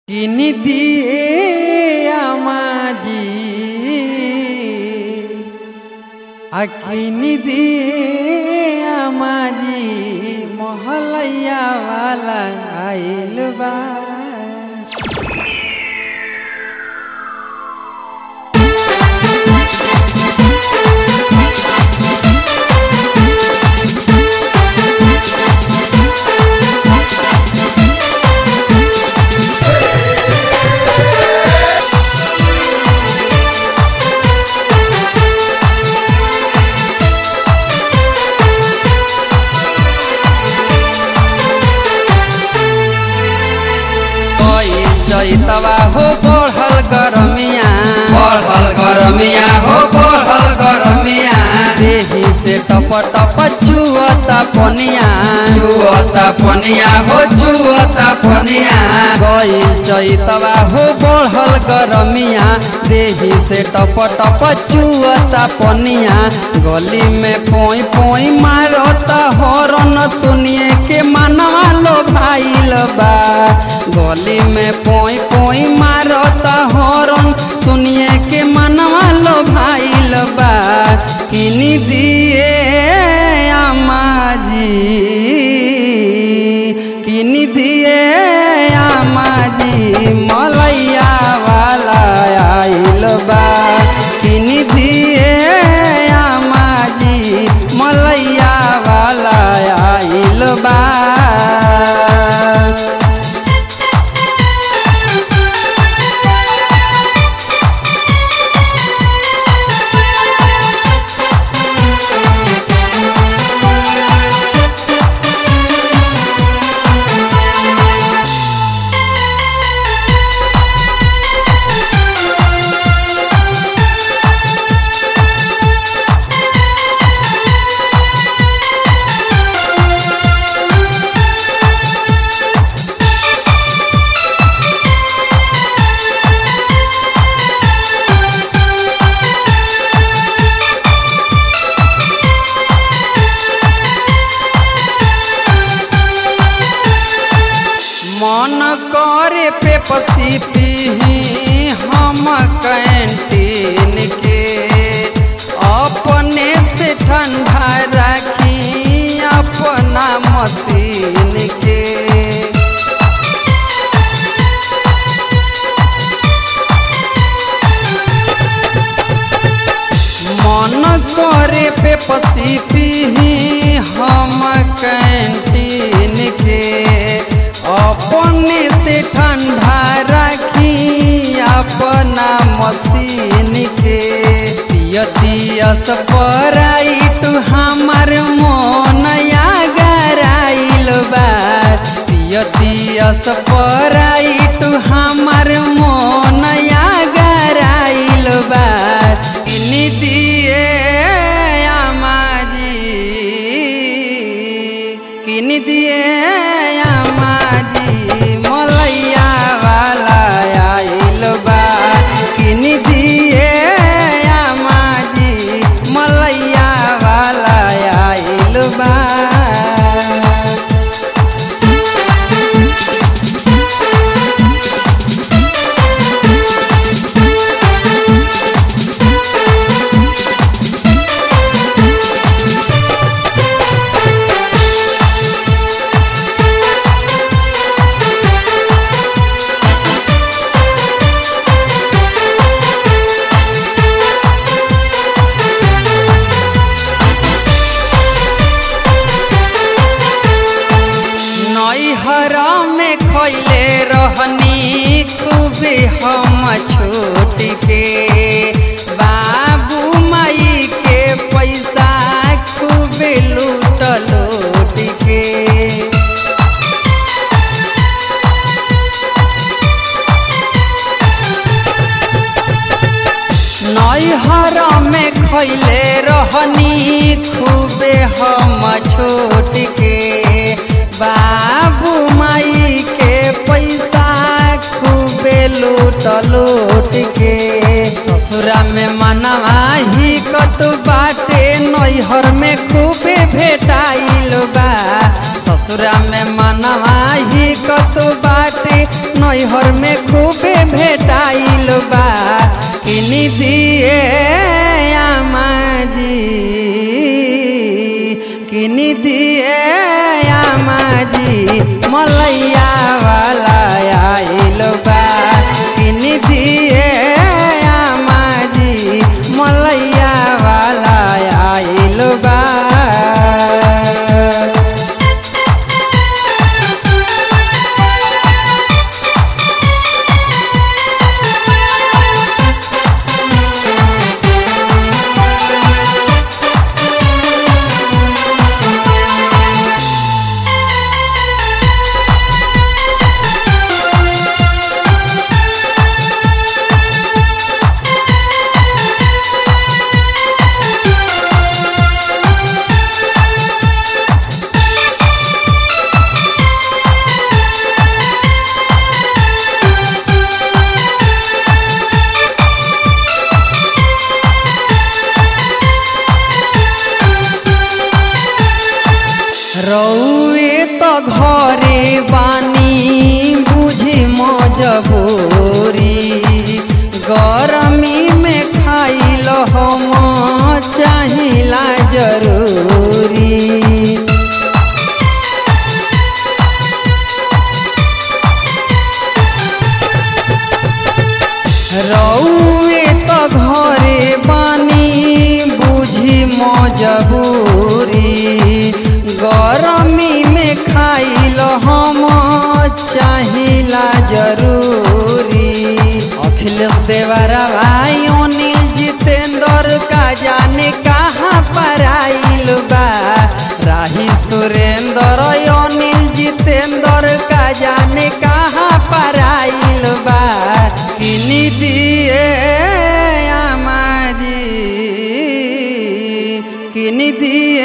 किनी दिए आमाजी किनी दिए आमाजी मोहलैया वाला आइल बा। चैतवा हो बढ़ल गरमिया हो बढ़ल गरमिया देही से टप टप चुअता पनिया हो चुअता पनिया गई चैतवा हो बढ़ल गरमिया देही से टप टप चुअता पनिया गली में पोई पोई मारता हॉर्न सुनिए के मनवा लो भाईल बा। गली में पोई पोई मारता हॉर्न सुनिए के मनवा लो भाईल बा। किनी दिए आमाजी किनी दिए आमाजी मलैया वाला आइल बा। किनी दिए आमाजी मलैया वाला आइल बा। मन करे पेप्सी पीही हम कैंटीन के अपने से ठंडा रखी अपना मशीन के। मन करे पेप्सी पीही हम कैंटीन के अपने से ठंडा रखी अपना मशीन के। पियस पराइट हमार मन गराइल बा। पियस पराइट हमार मन गराइल बा। किनी दिए आमाजी किनी दिए आमाजी मलैया वाला आइल बा। किनी दिए आमाजी मलैया वाला आइल बा। नैहरा में खैले रहनी खूबे हम छूट के बाबू माई के पैसा खूबे लूट लूट के। नैहरा में खैले रहनी खूबे हम छूट के बाबू माई के पैसा खूबे लूट लूट के। ससुरा में मनवा ही कत बाटे नैहर में खूबे भेटाइल बा। ससुरा में मनवा ही कत बाटे नैहर में खूबे भेटाइल बा किनी दिए आमा जी किनी दिए आमा जी मलैया वाला आइल बा किनी दिए आमा जी मलैया वाला आइल बा। रउए तो घरे बानी बुझी मजबूरी गरमी में खाइल हम चाहिला जरूरी। रउए तो घरे बानी बुझी मजबूरी गरमी में खाइल हम चाहिला जरूरी। अखिलेश देवरा भाई अनिल जितेंद्र का जाने कहाँ पर आइल बा राही सुरेंद्र अनिल जितेंद्र का जाने कहाँ पर आइल बा किनी दिए आमा जी किनी दिए